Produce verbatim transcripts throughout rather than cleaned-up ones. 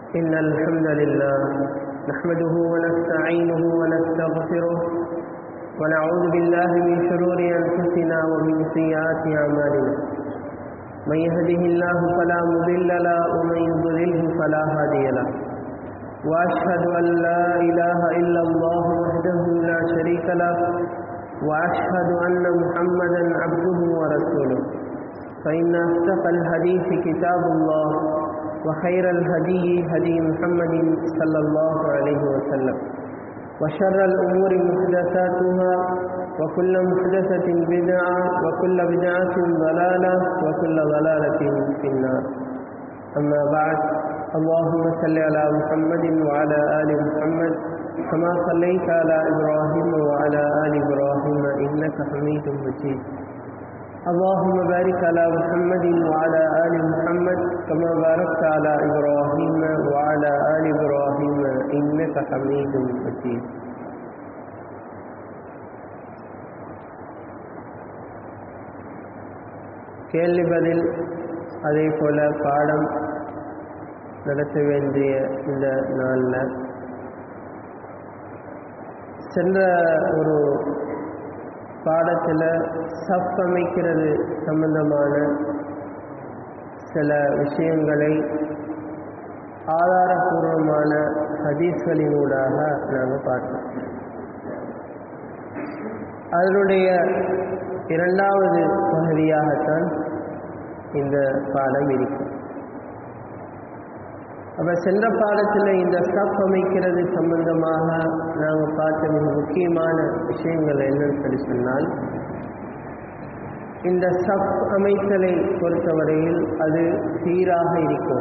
إن الحمد لله نحمده ونستعينه ونستغفره ونعوذ بالله من شرور أنفسنا ومن سيئات أعمالنا من يهده الله فلا مضل له ومن يضلله فلا هادي له وأشهد أن لا إله إلا الله وحده لا شريك له وأشهد أن محمدا عبده ورسوله فإن أصدق الحديث كتاب الله وخير الهدي هدي محمد صلى الله عليه وسلم وشر الأمور محدثاتها وكل محدثة بدعة وكل بدعة ضلالة وكل ضلالة في النار. أما بعد، اللهم صل على محمد وعلى آل محمد كما صليت على إبراهيم وعلى آل إبراهيم إنك حميد مجيد. اللهم بارك على محمد وعلى آل محمد كما باركت على إبراهيم وعلى آل إبراهيم إنك حميد مجيد. கேள்வி பதில் அதே போல பாடம் நடத்த வேண்டிய இந்த நாளில் சென்ற ஒரு பாடத்தில் சப் அமைக்கிறது சம்பந்தமான சில விஷயங்களை ஆதாரபூர்வமான ஹதீஸ்களினூடாக நாங்கள் பார்த்தோம். அதனுடைய இரண்டாவது பகுதியாகத்தான் இந்த பாடம் இருக்கும். அப்போ சென்ற பாடத்தில் இந்த சப் அமைக்கிறது சம்பந்தமாக நாங்கள் பார்த்த மிக முக்கியமான விஷயங்கள் என்னன்னு சொல்லி சொன்னால், இந்த சப் அமைத்தலை பொறுத்தவரையில் அது சீராக இருக்கும்.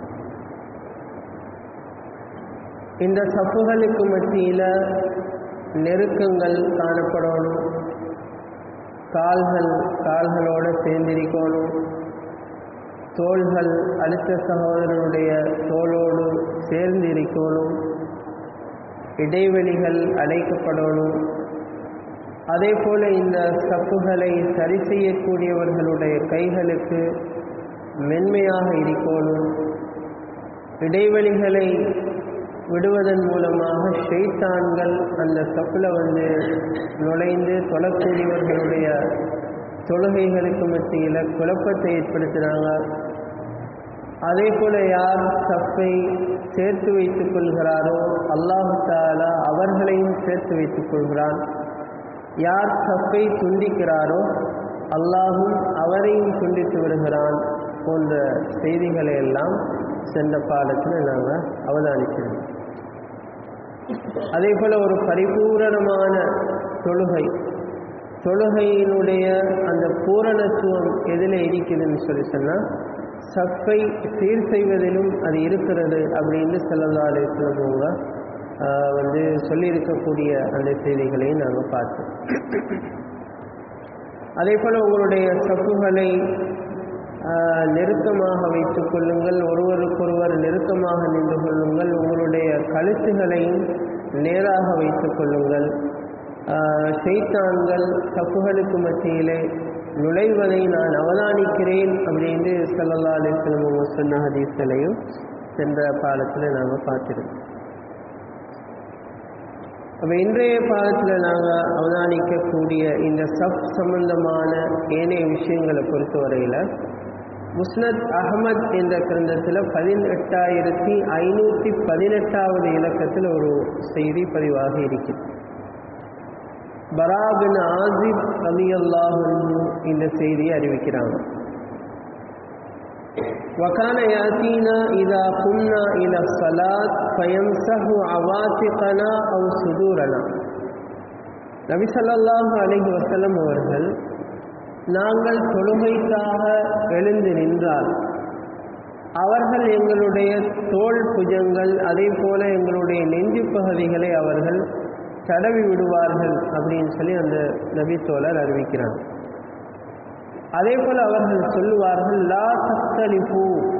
இந்த சப்புகளுக்கு மத்தியில் நெருக்கங்கள் காணப்படணும், கால்கள் கால்களோடு சேர்ந்திருக்கணும், தோள்கள் அடுத்த சகோதரனுடைய தோளோடு சேர்ந்து இருக்கணும், இடைவெளிகள் அடைக்கப்படணும். அதே போல இந்த சப்புகளை சரி செய்யக்கூடியவர்களுடைய கைகளுக்கு மென்மையாக இருக்கணும். இடைவெளிகளை விடுவதன் மூலமாக ஷைத்தான்கள் அந்த சப்புல வந்து நுழைந்து தொழக்கூடியவர்களுடைய தொழுகைகளுக்கு மத்தியில் குழப்பத்தை ஏற்படுத்தினாங்க. அதே போல யார் சப்பை சேர்த்து வைத்துக் கொள்கிறாரோ அல்லாஹ் தஆலா அவர்களையும் சேர்த்து வைத்துக் கொள்கிறான். யார் சப்பை துண்டிக்கிறாரோ அல்லாஹும் அவரையும் துண்டித்து விடுகிறான் போன்ற செய்திகளை எல்லாம் சென்ற பாடத்தில் நாங்கள் அவதானிக்கிறோம். அதே போல ஒரு பரிபூரணமான தொழுகை தொழுகையினுடைய அந்த பூரணத்துவம் எதில் இருக்குதுன்னு சொல்லி சொன்னால் சப்பை சீர் செய்வதிலும் அது இருக்கிறது அப்படின்னு ஸல்லல்லாஹு அலைஹி வஸல்லம் அவங்க வந்து சொல்லியிருக்கக்கூடிய அந்த செய்திகளை நாங்கள் பார்த்தோம். அதே போல் உங்களுடைய சப்புகளை நெருக்கமாக வைத்துக் கொள்ளுங்கள், ஒருவருக்கொருவர் நெருக்கமாக நின்று கொள்ளுங்கள், உங்களுடைய கழுத்துகளையும் நேராக வைத்துக் கொள்ளுங்கள். ஷைத்தான்கள் சப்புகளுக்கு மத்தியிலே நுழைவதை நான் அவதானிக்கிறேன் அப்படின்னு ஸல்லல்லாஹு அலைஹி வஸல்லம் அவங்க சொன்ன ஹதீஸ்களையும் சென்ற பாடத்தில் நாங்கள் பார்த்துருக்கோம். அப்போ இன்றைய பாடத்தில் நாங்கள் அவதானிக்கக்கூடிய இந்த சப் சம்பந்தமான ஏனைய விஷயங்களை பொறுத்தவரையில் முஸ்னத் அஹ்மத் என்ற கிரந்தத்தில் பதினெட்டாயிரத்தி ஐநூற்றி பதினெட்டாவது இலக்கத்தில் ஒரு செய்தி பதிவாகி இருக்கிறது. பரா பின் ஆசிப் ரலியல்லாஹு அன்ஹு இந்த செய்தியை அறிவிக்கிறாங்க. وكان يأتينا إذا قمنا إلى الصلاة فيمسح عواتقنا أو صدورنا. நபி ஸல்லல்லாஹு அலைஹி வஸல்லம் அவர்கள் நாங்கள் தொழுகைக்காக எழுந்து நின்றால் அவர்கள் எங்களுடைய தோள் புஜங்கள் அதே போல எங்களுடைய நெஞ்சு பகுதிகளை அவர்கள் தடவி விடுவார்கள் அப்படின்னு சொல்லி அந்த நபி தோழர் அறிவிக்கிறாங்க. அதே போல அவர்கள் சொல்லுவார்கள், லா தக்தலிஃபு,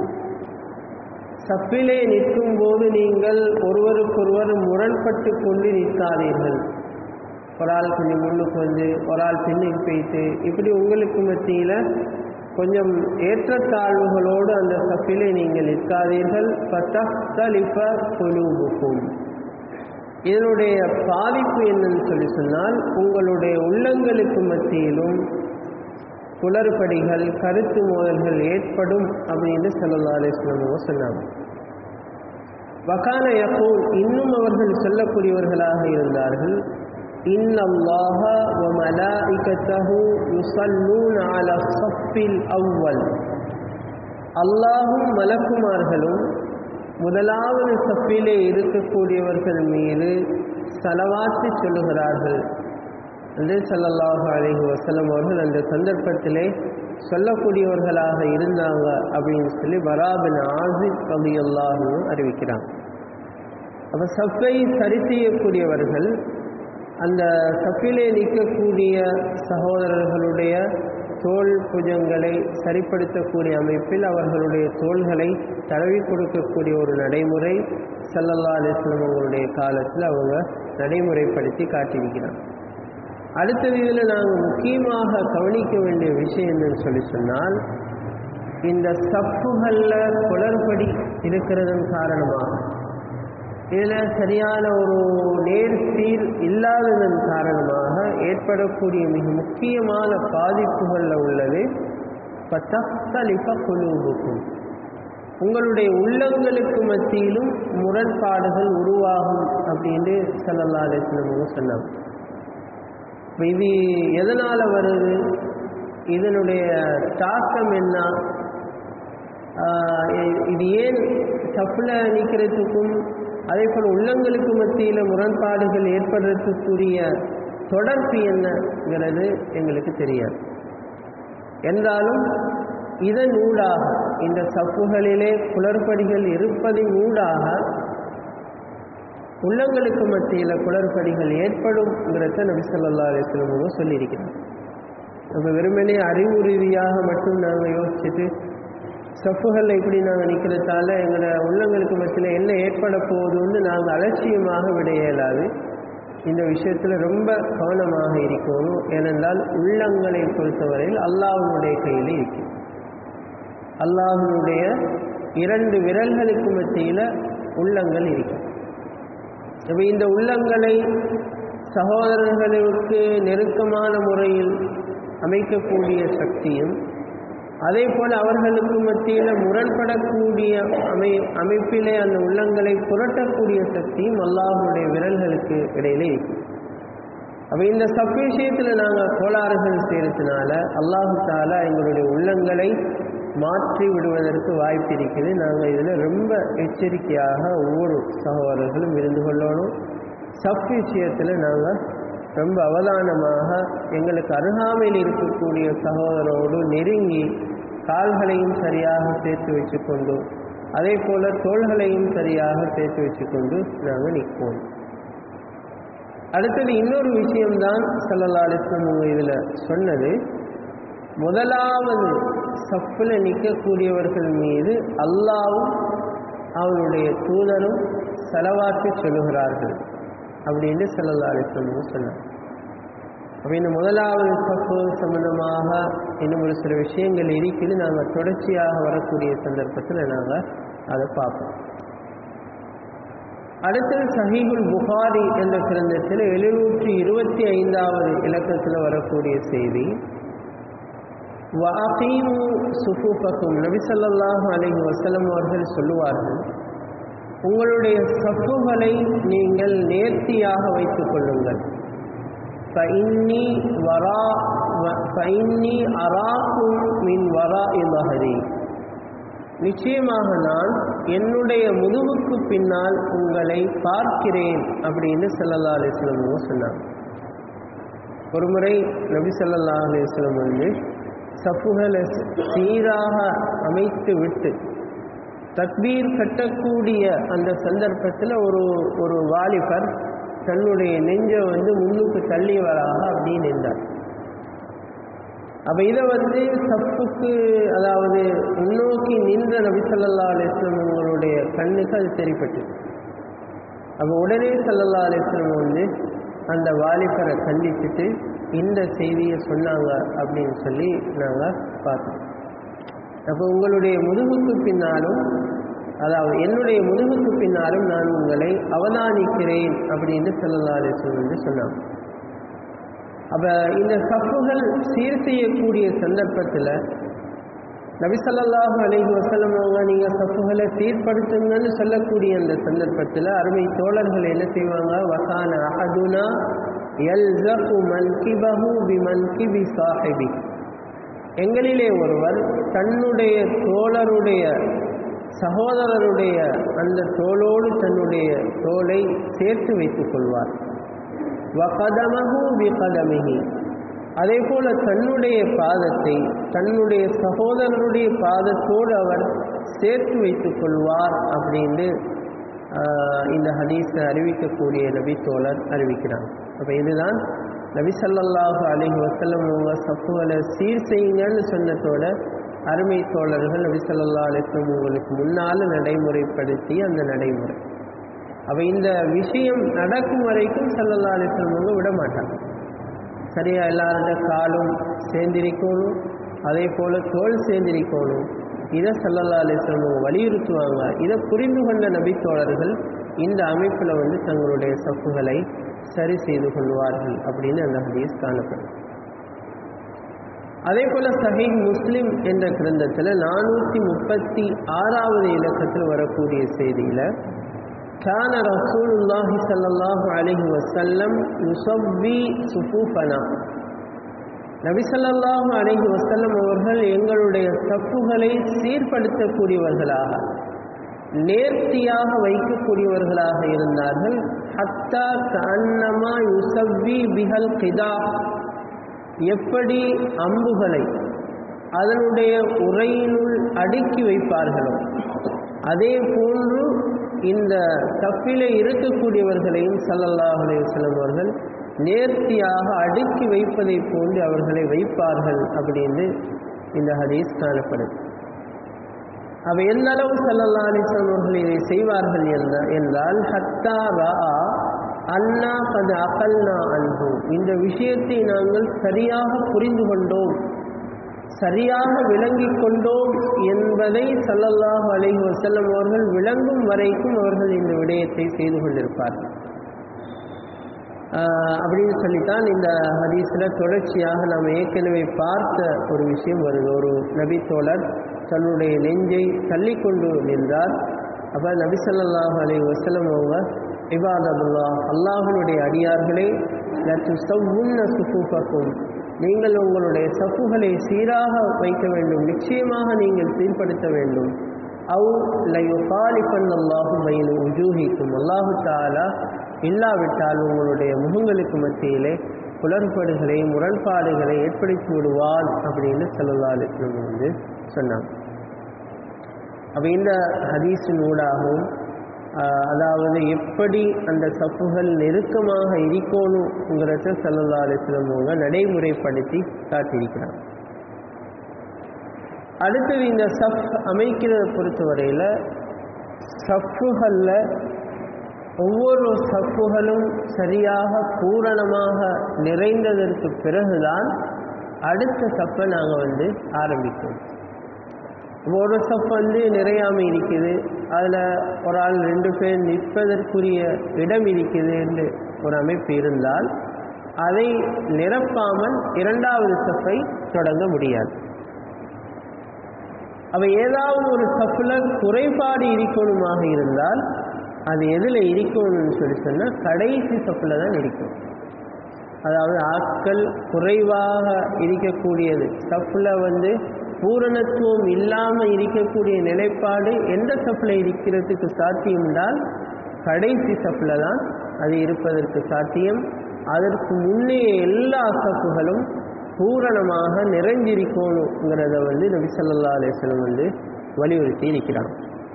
சப்பிலே நிற்கும் போது நீங்கள் ஒருவருக்கொருவர் முரண்பட்டு கொண்டு நிற்காதீர்கள். ஒரு ஆள் கொஞ்சம் முன்னுக்கு வந்து ஒரு ஆள் பின்னுக்கு போயிட்டு இப்படி உங்களுக்கு மத்தியில் கொஞ்சம் ஏற்றத்தாழ்வுகளோடு அந்த சஃபிலே நீங்கள் நிற்காதீர்கள். ஃபதஹ்தலிஃப குலூபுக்கும். இதனுடைய பாதிப்பு என்னன்னு சொல்லி சொன்னால், உங்களுடைய உள்ளங்களுக்கு மத்தியிலும் குளறுபடிகள், கருத்து மோதல்கள் ஏற்படும் அப்படின்னு ஸல்லல்லாஹு அலைஹி வஸல்லம் சொன்னாங்க. வகான யகூல், இன்னும் அவர்கள் சொல்லக்கூடியவர்களாக இருந்தார்கள், இன்னல்லாஹ வ மலாயிகத்தஹு யுஸல்லூன அலா ஸஃபில் அவ்வல். அல்லாஹும் மலக்குமார்களும் முதலாவது சஃபிலே இருக்கக்கூடியவர்கள் மீது ஸலவாத்து சொல்லுகிறார்கள் என்று ஸல்லல்லாஹு அலைஹி வஸல்லம் அவர்கள் அந்த சந்தர்ப்பத்திலே சொல்லக்கூடியவர்களாக இருந்தாங்க அப்படின்னு சொல்லி பரா பின் ஆஸிப் ரலியல்லாஹு அன்ஹு அறிவிக்கிறாங்க. அப்போ சஃபை சரி செய்யக்கூடியவர்கள் அந்த சஃபிலே நிற்கக்கூடிய சகோதரர்களுடைய தோல் புஜங்களை சரிப்படுத்தக்கூடிய அமைப்பில் அவர்களுடைய தோள்களை தடவி கொடுக்கக்கூடிய ஒரு நடைமுறை ஸல்லல்லாஹு அலைஹி வஸல்லம் அவங்களுடைய காலத்தில் அவங்க நடைமுறைப்படுத்தி காட்டியிருக்கிறாங்க. அடுத்தது இதில் நாங்கள் முக்கியமாக கவனிக்க வேண்டிய விஷயம் என்னன்னு சொல்லி சொன்னால், இந்த சஃப்புகளில் குளறுபடி இருக்கிறதன் காரணமாக, இதில் சரியான ஒரு நேர்சீர் இல்லாததன் காரணமாக ஏற்படக்கூடிய மிக முக்கியமான பாதிப்புகளில் உள்ளது ஃபதஹ்தலிஃப குலூபுக்கும். உங்களுடைய உள்ளங்களுக்கு மத்தியிலும் முரண்பாடுகள் உருவாகும் அப்படின்னு ஸல்லல்லாஹு அலைஹி வஸல்லம் சொன்னாங்க. இது எதனால் வருது, இதனுடைய தாக்கம் என்ன, இது ஏன் சஃப்ல நிற்கிறதுக்கும் அதே போல் உள்ளங்களுக்கு மத்தியில் முரண்பாடுகள் ஏற்படுறதுக்குரிய தொடர்பு என்னங்கிறது எங்களுக்கு தெரியாது. என்றாலும் இதன் ஊடாக, இந்த சஃப்புகளிலே குளறுபடிகள் இருப்பதின் ஊடாக உள்ளங்களுக்கு மத்தியில் குளறுபடிகள் ஏற்படும்ங்கிறத நபி ஸல்லல்லாஹு அலைஹி வஸல்லம் சொல்லியிருக்கிறார். நம்ம வெறுமனே அறிவு ரீதியாக மட்டும் நாங்கள் யோசிச்சுட்டு சஃப்புகளில் இப்படி நாங்கள் நிற்கிறதால எங்களோட உள்ளங்களுக்கு மத்தியில் என்ன ஏற்பட போகுதுன்னு நாங்கள் அலட்சியமாக விட இயலாது. இந்த விஷயத்தில் ரொம்ப கவனமாக இருக்கணும். ஏனென்றால் உள்ளங்களை பொறுத்தவரையில் அல்லாஹ்வுடைய கையில் இருக்கு. அல்லாஹ்வுடைய இரண்டு விரல்களுக்கு மத்தியில் உள்ளங்கள் இருக்கு. அப்போ இந்த உள்ளங்களை சகோதரர்களுக்கு நெருக்கமான முறையில் அமைக்கக்கூடிய சக்தியும், அதே போல் அவர்களுக்கு மத்தியில் முரண்படக்கூடிய அமை அமைப்பிலே அந்த உள்ளங்களை புரட்டக்கூடிய சக்தியும் அல்லாஹ்வுடைய விரல்களுக்கு இடையிலே இருக்கு. அப்போ இந்த சப் விஷயத்தில் நாங்கள் கோளாறுகள் செய்கிறதுனால அல்லாஹ் தஆலா எங்களுடைய உள்ளங்களை மாற்றி விடுவதற்கு வாய்ப்பு இருக்குது. நாங்கள் இதில் ரொம்ப எச்சரிக்கையாக ஒவ்வொரு சகோதரர்களும் இருந்து கொள்ளணும். சப் விஷயத்தில் நாங்கள் ரொம்ப அவதானமாக எங்களுக்கு அருகாமையில் இருக்கக்கூடிய சகோதரோடு நெருங்கி கால்களையும் சரியாக சேர்த்து வச்சுக்கொண்டு, அதே போல் தோள்களையும் சரியாக சேர்த்து வச்சுக்கொண்டு நாங்கள் நிற்போம். அடுத்தது இன்னொரு விஷயம்தான் ஸல்லல்லாஹு அலைஹி வஸல்லம் இதில் சொன்னது, முதலாவது சஃப்பில் நிற்கக்கூடியவர்கள் மீது அல்லாஹ்வும் அவனுடைய தூதரும் ஸலவாத்து சொல்லுகிறார்கள் அப்படின்னு ஸல்லல்லாஹு அலைஹி வஸல்லம் சொன்னார். அப்போ இந்த முதலாவது சஃப்பு சம்பந்தமாக இன்னும் ஒரு சில விஷயங்கள் இருக்குது. நாங்கள் தொடர்ச்சியாக வரக்கூடிய சந்தர்ப்பத்தில் நாங்கள் அதை பார்ப்போம். அடுத்தது சஹீஹுல் புகாரி என்ற கிரந்தத்தில் எழுநூற்றி இருபத்தி ஐந்தாவது இலக்கத்தில் வரக்கூடிய செய்தி, வஅகீமு சுஃபூஃபக்கும். நபி ஸல்லல்லாஹு அலைஹி வஸல்லம் அவர்கள் சொல்லுவார்கள், உங்களுடைய சஃப்புகளை நீங்கள் நேர்த்தியாக வைத்துக் கொள்ளுங்கள். ஃபஇன்னி வரா ஃபஇன்னி அராக்கும் மின் வராஇ ظهري. நிச்சயமாக நான் என்னுடைய முதுகுக்கு பின்னால் உங்களை பார்க்கிறேன் அப்படின்னு ஸல்லல்லாஹு அலைஹி வஸல்லம் சொன்னாங்க. ஒரு முறை நபி ஸல்லல்லாஹு அலைஹி வஸல்லம் வந்து சஃப்புகளை சீராக அமைத்து விட்டு தக்பீர் கட்டக்கூடிய அந்த சந்தர்ப்பத்தில் ஒரு ஒரு வாலிபர் தன்னுடைய நெஞ்சை வந்து முன்னுக்கு தள்ளி வராக அப்படின்னு நின்றார். அப்போ இதை வந்து சஃப்புக்கு, அதாவது முன்னோக்கி நின்ற நபி ஸல்லல்லாஹு அலைஹி வஸல்லம் அவங்களுடைய கண்ணுக்கு அது தெரிப்பட்டு, அப்போ உடனே ஸல்லல்லாஹு அலைஹி வஸல்லம் வந்து அந்த வாலிபரை கண்டிச்சுட்டு இந்த செய்தியை சொன்னாங்க அப்படின்னு சொல்லி நாங்கள் பார்த்தோம். அப்போ உங்களுடைய முதுகுக்கு பின்னாலும், அதாவது என்னுடைய முதுகுக்கு பின்னாலும் நான் உங்களை அவதானிக்கிறேன் அப்படின்னு ஸல்லல்லாஹு அலைஹி வஸல்லம் வந்து சொன்னாங்க. அப்போ இந்த சஃப்புகள் சீர் செய்யக்கூடிய சந்தர்ப்பத்தில் நபி ஸல்லல்லாஹு அலைஹி வஸல்லம் அவங்க நீங்கள் சஃப்புகளை சீர்படுத்துங்கன்னு சொல்லக்கூடிய அந்த சந்தர்ப்பத்தில் அருமை தோழர்கள் என்ன செய்வாங்க, வகான அஹதுனா யல்ஸகு மன்கிபஹு பிமன்கிபி சாஹிபி, எங்களிலே ஒருவர் தன்னுடைய தோழருடைய சகோதரருடைய அந்த தோளோடு தன்னுடைய தோளை சேர்த்து வைத்துக் கொள்வார். வகதமஹு பிகதமிஹி, அதே போல தன்னுடைய பாதத்தை தன்னுடைய சகோதரருடைய பாதத்தோடு அவர் சேர்த்து வைத்துக் கொள்வார் அப்படின்னு இந்த ஹதீஸை அறிவிக்கக்கூடிய நபி தோழர் அறிவிக்கிறாங்க. அப்போ இதுதான் நபி ஸல்லல்லாஹு அலைஹி வஸல்லம் அவங்க சஃப்புகளை சீர் செய்யுங்கன்னு சொன்னதோட அருமை தோழர்கள் நபி ஸல்லல்லாஹு அலைஹி வஸல்லம் உங்களுக்கு முன்னால் நடைமுறைப்படுத்திய அந்த நடைமுறை. அப்போ இந்த விஷயம் நடக்கும் வரைக்கும் ஸல்லல்லாஹு அலைஹி வஸல்லம் அவங்க விட மாட்டாங்க. சரியா எல்லாரோட காலும் சேர்ந்திருக்கணும், அதே போல் தோல் சேர்ந்திருக்கணும். இதை ஸல்லல்லாஹு அலைஹி வஸல்லம் வலியுறுத்துவாங்க. இதை புரிந்து கொண்ட நபி தோழர்கள் இந்த அமைப்பில் வந்து தங்களுடைய சஃப்புகளை சரி செய்து கொள்வார்கள் அப்படின்னு அந்த ஹதீஸ் காணப்படும். அதே போல சஹீஹ் முஸ்லிம் என்ற கிரந்தத்தில் நானூற்றி முப்பத்தி ஆறாவது இலக்கத்தில் வரக்கூடிய செய்தியில் கான ரசூலுல்லாஹி ஸல்லல்லாஹு அலைஹி வஸல்லம் யுஸவ்வி சுஃபூஃபனா, நபி ஸல்லல்லாஹு அலைஹி வஸல்லம் அவர்கள் எங்களுடைய சஃப்புகளை சீர்படுத்தக்கூடியவர்களாக நேர்த்தியாக வைக்கக்கூடியவர்களாக இருந்தார்கள். ஹத்தா கஅன்னமா யுஸவ்வி பிஹல் கிதா, எப்படி அம்புகளை அதனுடைய உரையினுள் அடுக்கி வைப்பார்களோ அதே போன்று இந்த சஃபிலே இருக்கக்கூடியவர்களையும் ஸல்லல்லாஹு அலைஹி வஸல்லம் அவர்கள் நேர்த்தியாக அடுக்கி வைப்பதை போன்று அவர்களை வைப்பார்கள் அப்படின்னு இந்த ஹதீஸ் காணப்படுது. அவ எந்த அளவு ஸல்லல்லாஹு அலைஹி வஸல்லம் அவர்கள் இதை செய்வார்கள் என்றால் ஹத்தா ரஆ அன்னா கத் அகல்னா அன்ஹு, இந்த விஷயத்தை நாங்கள் சரியாக புரிந்து கொண்டோம், சரியாக விளங்கிக் கொண்டோம் என்பதை ஸல்லல்லாஹு அலைஹி வஸல்லம் அவர்கள் விளங்கும் வரைக்கும் அவர்கள் இந்த விடயத்தை செய்து கொண்டிருப்பார்கள் அப்படின்னு சொல்லித்தான் இந்த ஹதீஸில் தொடர்ச்சியாக நாம் ஏற்கனவே பார்த்த ஒரு விஷயம் வருது. ஒரு நபி தோழர் தன்னுடைய நெஞ்சை தள்ளிக்கொண்டு நின்றார். அப்போ நபி ஸல்லல்லாஹு அலைஹி வஸல்லம் அவங்க இபாதத்துல்லாஹ், அல்லாஹ்வுடைய அடியார்களே, லதுஸவ்வுன்ன சுஃபூஃபக்கும், நீங்கள் உங்களுடைய சஃப்புகளை சீராக வைக்க வேண்டும், நிச்சயமாக நீங்கள் சீர்படுத்த வேண்டும். அவு லயுகாலிஃபன்னல்லாஹு பைன உஜூஹிக்கும், அல்லாஹு தஆலா இல்லாவிட்டால் உங்களுடைய முகங்களுக்கு மத்தியிலே குளறுபடுகளை முரண்பாடுகளை ஏற்படுத்தி விடுவான் அப்படின்னு ஸல்லல்லாஹு அலைஹி வஸல்லம் வந்து சொன்னாங்க. அப்போ இந்த ஹதீஸின் ஊடாகவும் அதாவது எப்படி அந்த சஃப்புகள் நெருக்கமாக இருக்கணுங்கிறத ஸல்லல்லாஹு அலைஹி வஸல்லம் அவங்க நடைமுறைப்படுத்தி காட்டியிருக்கிறாங்க. அடுத்தது இந்த சஃப் அமைக்கிறத பொறுத்தவரையில் சஃப்புகளில் ஒவ்வொரு சஃப்புகளும் சரியாக பூரணமாக நிறைந்ததற்கு பிறகுதான் அடுத்த சஃப்பை நாங்கள் வந்து ஆரம்பிப்போம். ஒரு சஃப் வந்து நிறையாமல் இருக்குது, அதில் ஒரு ஆள் ரெண்டு பேர் நிற்பதற்குரிய இடம் இருக்குது என்று ஒரு அமைப்பு இருந்தால் அதை நிரப்பாமல் இரண்டாவது சஃப்பை தொடங்க முடியாது. அவை ஏதாவது ஒரு சஃப்பில் குறைபாடு இருக்கணுமாக இருந்தால் அது எதில் இருக்கணும்னு சொல்லி சொன்னால் கடைசி சஃப்பில் தான் இருக்கும். அதாவது ஆட்கள் குறைவாக இருக்கக்கூடியது சஃப்பில் வந்து பூரணத்துவம் இல்லாமல் இருக்கக்கூடிய நிலைப்பாடு எந்த சஃப்பில் இருக்கிறதுக்கு சாத்தியம் என்றால் கடைசி சஃப்பில் தான் அது இருப்பதற்கு சாத்தியம். அதற்கு முன்னே எல்லா சஃப்புகளும் பூரணமாக நிறைஞ்சிருக்கணுங்கிறத வந்து நபி ஸல்லல்லாஹு அலைஹி வஸல்லம் வந்து வலியுறுத்தி இருக்கிறாங்க.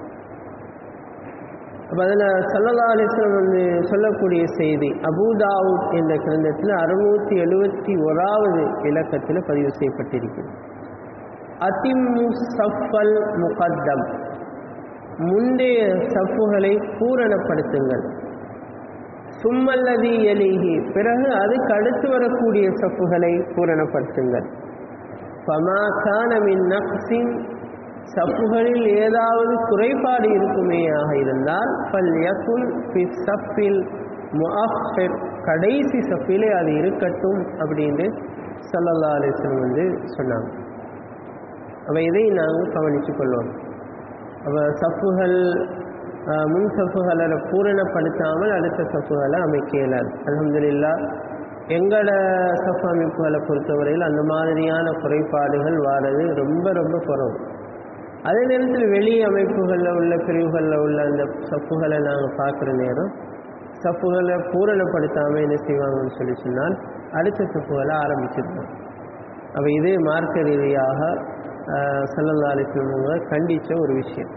அப்போ அதில் ஸல்லல்லாஹு அலைஹி வஸல்லம் வந்து சொல்லக்கூடிய செய்தி அபூ தாவூத் என்ற கிரந்தத்தில் அறுநூற்றி எழுபத்தி ஓராவது இலக்கத்தில் பதிவு செய்யப்பட்டிருக்கிறது. அதிம்மு சஃபல் முகத்தம், முந்தைய சஃப்புகளை பூரணப்படுத்துங்கள். சும்மல்லதி யலீஹி, பிறகு அதுக்கு அடுத்து வரக்கூடிய சஃப்புகளை பூரணப்படுத்துங்கள். ஃபமா கான மின் நக்ஸின் சப்புகளில் ஏதாவது குறைபாடு இருக்குமேயாக இருந்தால் ஃபல் யகுன் ஃபி ஸஃபில் முஅஃபிர், கடைசி சஃபிலே அது இருக்கட்டும் அப்படின்னு ஸல்லல்லாஹு அலைஹி வஸல்லம் வந்து சொன்னாங்க. அப்போ இதை நாங்கள் கவனித்து கொள்வோம். அப்போ சஃப்புகள் முன் சஃப்புகளை பூரணப்படுத்தாமல் அடுத்த சஃப்புகளை அமைக்க இயலாது. அல்ஹம்துலில்லாஹ் எங்களோட சஃப் அமைப்புகளை பொறுத்தவரையில் அந்த மாதிரியான குறைபாடுகள் வாரது ரொம்ப ரொம்ப குறவு. அதே நேரத்தில் வெளி அமைப்புகளில் உள்ள பிரிவுகளில் உள்ள அந்த சஃப்புகளை நாங்கள் பார்க்குற நேரம் சஃப்புகளை பூரணப்படுத்தாமல் என்ன செய்வாங்கன்னு சொல்லி சொன்னால் அடுத்த சஃப்புகளை ஆரம்பிச்சிருக்கோம். அப்போ இது மார்க்க ரீதியாக ஸல்லல்லாஹு அலைஹி வஸல்லம் கண்டித்த ஒரு விஷயம்.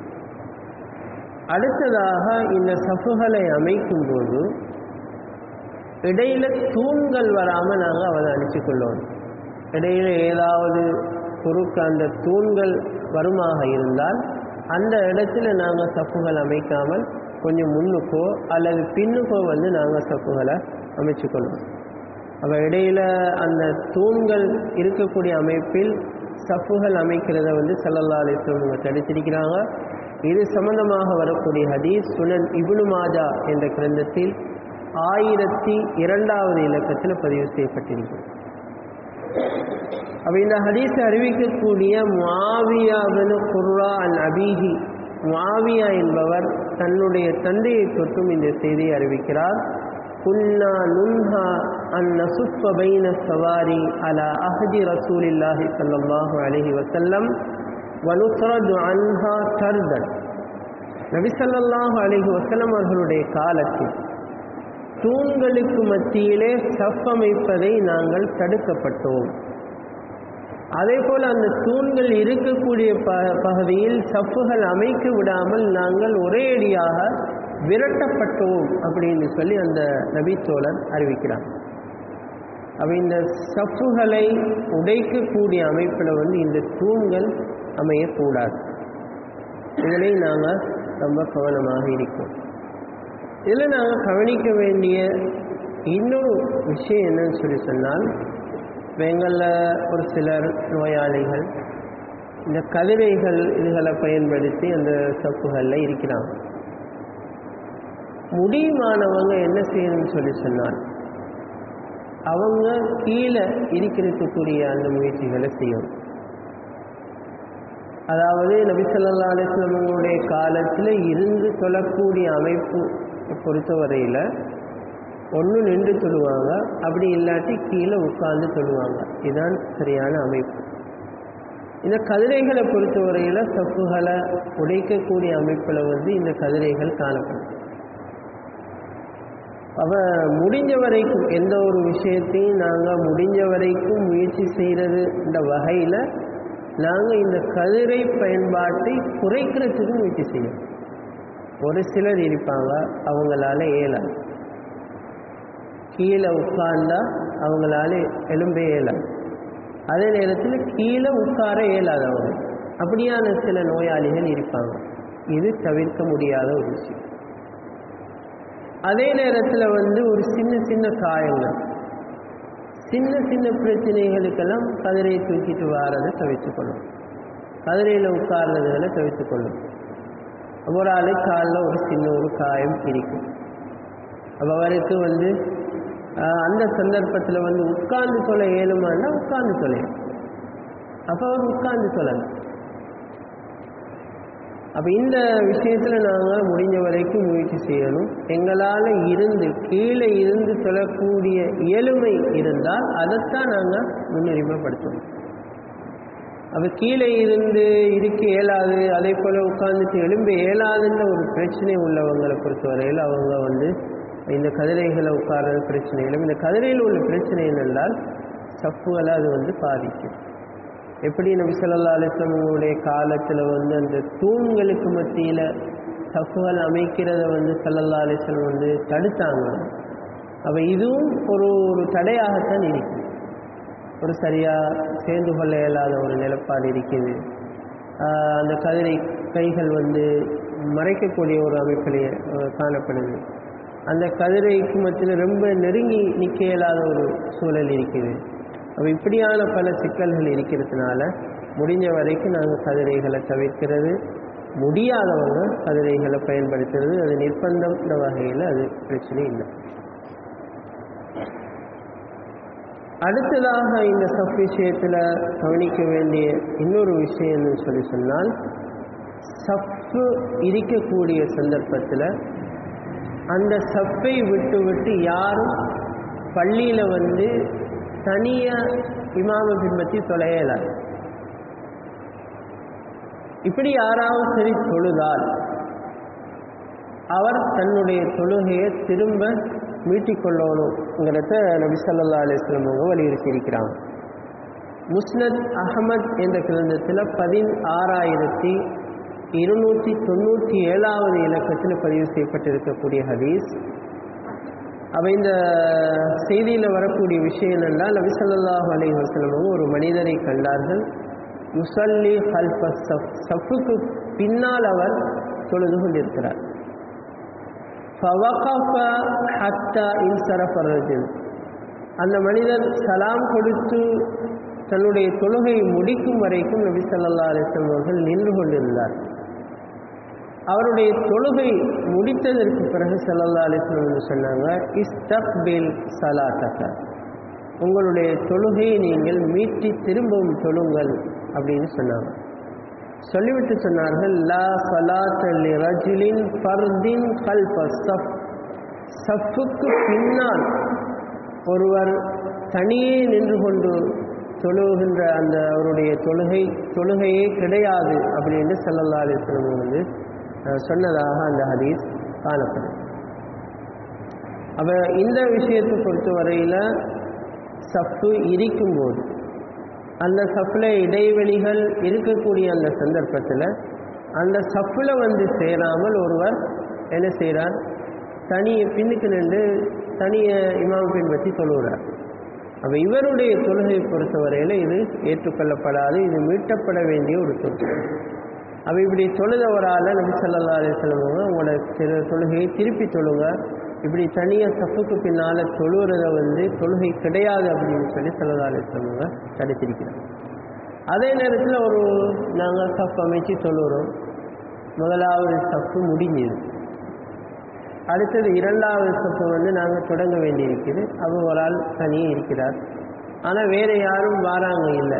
அடுத்ததாக இந்த சஃப்புகளை அமைக்கும் போது இடையில தூண்கள் வராமல் நாங்கள் அவதானித்து கொள்வோம். இடையில ஏதாவது குறுக்க அந்த தூண்கள் வருமாக இருந்தால் அந்த இடத்துல நாங்கள் சஃப்புகள் அமைக்காமல் கொஞ்சம் முன்னுக்கோ அல்லது பின்னுக்கோ வந்து நாங்கள் சஃப்புகளை அமைச்சு கொள்வோம். அப்போ இடையில அந்த தூண்கள் இருக்கக்கூடிய அமைப்பில் சஃப்புகள் அமைக்கிறத வந்து ஸல்லல்லாஹு அலைஹி வஸல்லம் தடுத்திருக்கிறாங்க. இது சம்பந்தமாக வரக்கூடிய ஹதீஸ் சுனன் இப்னு மாஜா என்ற கிரந்தத்தில் ஆயிரத்தி இரண்டாவது இலக்கத்தில் பதிவு செய்யப்பட்டிருக்கிறது. அப்போ இந்த ஹதீஸை அறிவிக்கக்கூடிய முஆவியா பின் குர்ரா அன் அபீஹி, முஆவியா என்பவர் தன்னுடைய தந்தையை தொட்டும் இந்த செய்தியை அறிவிக்கிறார். குன்னா நுன்ஹா அன் நசுஃப பைன ஸவாரி அலா அஹ்தி ரசூலில்லாஹி ஸல்லல்லாஹு அலைஹி வஸல்லம் வ நுத்ரது அன்ஹா தர்தன். நபி ஸல்லல்லாஹு அலைஹி வஸல்லம் அவர்களுடைய காலத்தில் தூண்களுக்கு மத்தியிலே சஃப் அமைப்பதை நாங்கள் தடுக்கப்பட்டோம். அதே போல் அந்த தூண்கள் இருக்கக்கூடிய ப பகுதியில் சஃப்புகள் அமைக்க விடாமல் நாங்கள் ஒரேடியாக விரட்டப்பட்டோம் அப்படின்னு சொல்லி அந்த நபித்தோழர் அறிவிக்கிறார். அப்போ இந்த சஃப்புகளை உடைக்கக்கூடிய அமைப்பில் வந்து இந்த தூண்கள் அமையக்கூடாது. இதனை நாங்கள் ரொம்ப கவனமாக இருக்கோம். இதில் நாங்கள் கவனிக்க வேண்டிய இன்னொரு விஷயம் என்னன்னு சொல்லி சொன்னால், எங்களில் ஒரு சிலர் நோயாளிகள் இந்த கதிரைகள் இதுகளை பயன்படுத்தி அந்த சப்புகளில் இருக்கிறாங்க. முடியுமானவங்க என்ன செய்யணும்னு சொல்லி சொன்னால் அவங்க கீழே இருக்கிறதுக்குரிய அந்த முயற்சிகளை செய்யணும். அதாவது நபி ஸல்லல்லாஹு அலைஹி வஸல்லம் காலத்தில் இருந்து சொல்லக்கூடிய அமைப்பு பொறுத்தவரையில் ஒன்று நின்று சொல்லுவாங்க, அப்படி இல்லாட்டி கீழே உட்கார்ந்து சொல்லுவாங்க. இதுதான் சரியான அமைப்பு. இந்த கதிரைகளை பொறுத்தவரையில் சப்புகளை உடைக்கக்கூடிய அமைப்பில் வந்து இந்த கதிரைகள் காணப்படும். அவ முடிஞ்ச வரைக்கும் எந்த ஒரு விஷயத்தையும் நாங்கள் முடிஞ்ச வரைக்கும் முயற்சி செய்கிறது இந்த வகையில் நாங்கள் இந்த கதிரை பயன்பாட்டை குறைக்கிறதுக்கு முயற்சி செய்யணும். ஒரு சிலர் இருப்பாங்க, அவங்களால இயலாது, கீழே உட்கார்ந்தா அவங்களால எலும்பே இயலாது, அதே நேரத்தில் கீழே உட்கார இயலாதவங்க, அப்படியான சில நோயாளிகள் இருப்பாங்க. இது தவிர்க்க முடியாத ஒரு விஷயம். அதே நேரத்தில் வந்து ஒரு சின்ன சின்ன காயங்கள், சின்ன சின்ன பிரச்சனைகளுக்கெல்லாம் கதிரையை தூக்கிட்டு வாரதை தவிர்த்துக்கொள்ளும், கதிரையில் உட்கார்றதுகளை தவிர்த்துக்கொள்ளும். ஒரு ஆளு காலில் ஒரு சின்ன ஒரு காயம் இருக்கும், அப்போ அவருக்கு வந்து அந்த சந்தர்ப்பத்தில் வந்து உட்கார்ந்து சொல்ல இயலுமான்னா உட்கார்ந்து சொல்லையும், அப்போ அவர் உட்கார்ந்து சொல்லலாம். அப்போ இந்த விஷயத்தில் நாங்கள் முடிஞ்ச வரைக்கும் முயற்சி செய்யணும். எங்களால் இருந்து கீழே இருந்து சொல்லக்கூடிய இயலுமை இருந்தால் அதைத்தான் நாங்கள் முன்னுரிமைப்படுத்தணும். அப்போ கீழே இருந்து இருக்க இயலாது, அதே போல் உட்கார்ந்துட்டு எலும்பு இயலாதுன்ற ஒரு பிரச்சனை உள்ளவங்களை பொறுத்தவரையில் அவங்க வந்து இந்த கதிரைகளை உட்கார்றது பிரச்சனைகளும், இந்த கதிரையில் உள்ள பிரச்சனை என்னென்றால் சப்புகளை அது வந்து பாதிக்கும். எப்படி நபி ஸல்லல்லாஹு அலைஹி வஸல்லம் காலத்தில் வந்து அந்த தூண்களுக்கு மத்தியில் சப்புகள் அமைக்கிறத வந்து ஸல்லல்லாஹு அலைஹி வஸல்லம் வந்து தடுத்தாங்க. அப்போ இதுவும் ஒரு ஒரு தடையாகத்தான் இருக்குது. ஒரு சரியாக சேர்ந்து கொள்ள இயலாத ஒரு நிலப்பாடு இருக்குது. அந்த கதிரை கைகள் வந்து மறைக்கக்கூடிய ஒரு அமைப்பிலேயே காணப்படுது. அந்த கதிரைக்கு மத்தியில் ரொம்ப நெருங்கி நிற்க இயலாத ஒரு சூழல் இருக்குது. அப்போ இப்படியான பல சிக்கல்கள் இருக்கிறதுனால முடிஞ்ச வரைக்கும் நாங்கள் கதிரைகளை தவிர்க்கிறது, முடியாதவங்க கதிரைகளை பயன்படுத்துறது, அது நிர்பந்தம் இந்த வகையில் அது பிரச்சனை இல்லை. அடுத்ததாக இந்த சஃப் விஷயத்தில் கவனிக்க வேண்டிய இன்னொரு விஷயம் சொல்லி சொன்னால், சஃப்பு இருக்கக்கூடிய சந்தர்ப்பத்தில் அந்த சஃப்பை விட்டு விட்டு யாரும் பள்ளியில் வந்து தனியாக இமாமை பின்பற்றி தொலையலாது. இப்படி யாராவது சரி தொழுதால் அவர் தன்னுடைய தொழுகையை திரும்ப மீட்டிக்கொள்ளணுங்கிறத நபி ஸல்லல்லாஹு அலைஹி வஸல்லம் அவங்க வலியுறுத்தி இருக்கிறாங்க. முஸ்னத் அஹமத் என்ற கிரந்தத்தில் பதினாறாயிரத்தி இருநூற்றி தொண்ணூற்றி ஏழாவது இலக்கத்தில் பதிவு செய்யப்பட்டிருக்கக்கூடிய ஹதீஸ். அவை இந்த செய்தியில் வரக்கூடிய விஷயம் என்னென்றால், நபி ஸல்லல்லாஹு அலைஹி வஸல்லம் அவங்க ஒரு மனிதரை கண்டார்கள். யுஸல்லி ஹல்ஃப ஸஃப், ஸஃப்புக்கு பின்னால் அவர் தொழுது கொண்டிருக்கிறார். ஃபவகஃப ஹத்தா இன்ஸரஃப ரஜுல், அந்த மனிதர் சலாம் கொடுத்து தன்னுடைய தொழுகை முடிக்கும் வரைக்கும் நபி ஸல்லல்லாஹு அலைஹி வஸல்லம் அவர்கள் நின்று கொண்டிருந்தார். அவருடைய தொழுகை முடித்ததற்கு பிறகு ஸல்லல்லாஹு அலைஹி வஸல்லம் சொன்னாங்க, இஸ்தக்பில் ஸலாத்தக, உங்களுடைய தொழுகையை நீங்கள் மீட்டி திரும்பவும் தொழுங்கள் அப்படின்னு சொன்னாங்க. சொல்லிவிட்டு சொன்னார்கள், லா ஸலாத்த லிரஜுலின் ஃபர்தின் கல்ஃப ஸஃப், ஸஃப்புக்கு பின்னால் ஒருவர் தனியே நின்று கொண்டு தொழுகின்ற அந்த அவருடைய தொழுகை தொழுகையே கிடையாது அப்படின்னு ஸல்லல்லாஹு அலைஹி வஸல்லம் வந்து சொன்னதாக அந்த ஹதீஸ் காணப்படும். அப்ப இந்த விஷயத்தை பொறுத்த வரையில் சஃப்பு இருக்கும்போது அந்த சஃப்பில் இடைவெளிகள் இருக்கக்கூடிய அந்த சந்தர்ப்பத்தில் அந்த சஃப்பில் வந்து சேராமல் ஒருவர் என்ன செய்கிறார், தனியை பின்னுக்கு நின்று தனியை இமாம் பின்பற்றி தொழுகிறார். அப்போ இவருடைய தொழுகையை பொறுத்தவரையில் இது ஏற்றுக்கொள்ளப்படாது, இது மீட்டப்பட வேண்டிய ஒரு தொழுகை. அப்போ இப்படி தொழுதவரால் நபி ஸல்லல்லாஹு அலைஹி வஸல்லம் உங்களோட திரு தொழுகையை திருப்பி தொழுங்க, இப்படி தனியாக சஃப்புக்கு பின்னால் தொழுகிறத வந்து தொழுகை கிடையாது அப்படின்னு சொல்லி ஸல்லல்லாஹு அலைஹி வஸல்லம் தடுத்திருக்கிறார். அதே நேரத்தில் ஒரு நாங்கள் சஃப் அமைச்சு தொழுகிறோம், முதலாவது சஃப்பு முடிஞ்சுது, அடுத்தது இரண்டாவது சஃப்பு வந்து நாங்கள் தொடங்க வேண்டியிருக்குது. அவர் ஒரு ஆள் தனியே இருக்கிறார், ஆனால் வேறு யாரும் வாராங்க இல்லை,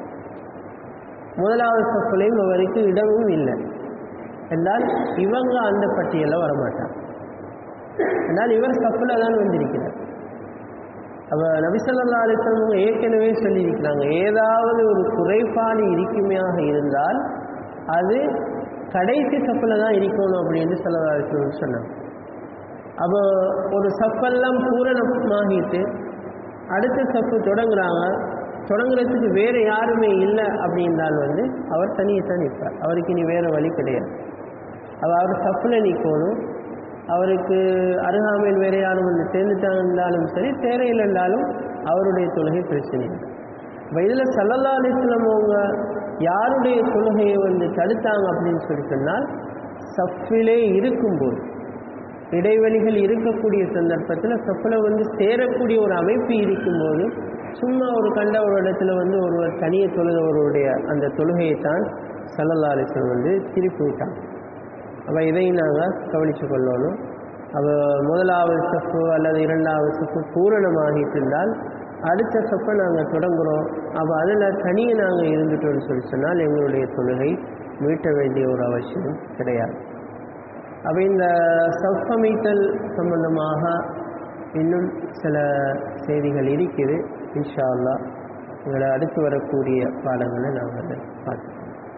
முதலாவது சஃப்புலையும் அவருக்கு இடமும் இல்லை என்றால் இவங்க அந்த பட்டியலில் வரமாட்டார். என்றால் இவர் சஃப்பில் தான் வந்திருக்கிறார். அப்போ நபி ஸல்லல்லாஹு அலைஹி வஸல்லம் ஏற்கனவே சொல்லியிருக்கிறாங்க, ஏதாவது ஒரு குறைபாடு இருக்குமையாக இருந்தால் அது கடைசி சஃப்பில் தான் இருக்கணும் அப்படின்னு ஸல்லல்லாஹு அலைஹி வஸல்லம் சொன்னாங்க. அப்போ ஒரு சஃப்பெல்லாம் பூரணமாகிட்டு அடுத்த சஃப்பு தொடங்குறாங்க, தொடங்குறதுக்கு வேறு யாருமே இல்லை அப்படின்றால் வந்து அவர் தனியே தான் நிற்பார், அவருக்கு இனி வேறு வழி கிடையாது. அப்போ அவர் சஃப்பில் நிற்கணும், அவருக்கு அருகாமையில் வேறு யாரும் வந்து சேர்ந்துட்டாஇருந்தாலும் சரி, தேவையில் இருந்தாலும் அவருடைய தொழுகை பிரச்சனை இல்லை. இப்போ இதில் ஸல்லல்லாஹு அலைஹி வஸல்லம் அவங்க யாருடைய தொழுகையை வந்து தடுத்தாங்க அப்படின்னு சொல்லி சொன்னால், சஃப்பிலே இருக்கும்போது இடைவெளிகள் இருக்கக்கூடிய சந்தர்ப்பத்தில் சஃப்பில் வந்து சேரக்கூடிய ஒரு அமைப்பு இருக்கும்போது சும்மா ஒரு கண்ட ஒரு இடத்துல வந்து ஒருவர் தனியே தொழுதவருடைய அந்த தொழுகையை தான் ஸல்லல்லாஹு அலைஹி வஸல்லம் வந்து திருப்பி விட்டாங்க. அப்போ இதையும் நாங்கள் கவனித்து கொள்ளணும். அப்போ முதலாவது சஃப்பு அல்லது இரண்டாவது சஃப்பு பூரணமாகிட்டு இருந்தால் அடுத்த சஃப்பை நாங்கள் தொடங்குகிறோம், அப்போ அதில் தனியே நாங்கள் இருந்துட்டோம்னு சொல்லி சொன்னால் எங்களுடைய தொழுகை மீட்ட வேண்டிய ஒரு அவசியம் கிடையாது. அப்போ இந்த சஃப் அமைத்தல் சம்பந்தமாக இன்னும் சில செய்திகள் இருக்குது. இன்ஷா அல்லாஹ் எங்களை அடுத்து வரக்கூடிய பாடங்களை நாங்கள் பார்க்கலாம்.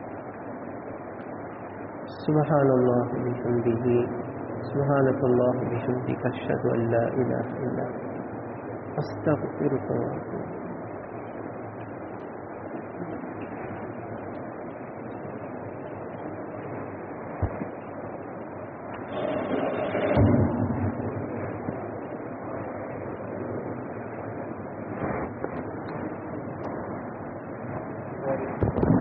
சுப்ஹானல்லாஹ் பிஹம்திஹி சுப்ஹானல்லாஹ் பிஹம்திஹி அஷ்ஹது அன் லா இலாஹா இல்லா அன்த அஸ்தக்ஃபிருக வ அத்தூபு இலைக். Thank you.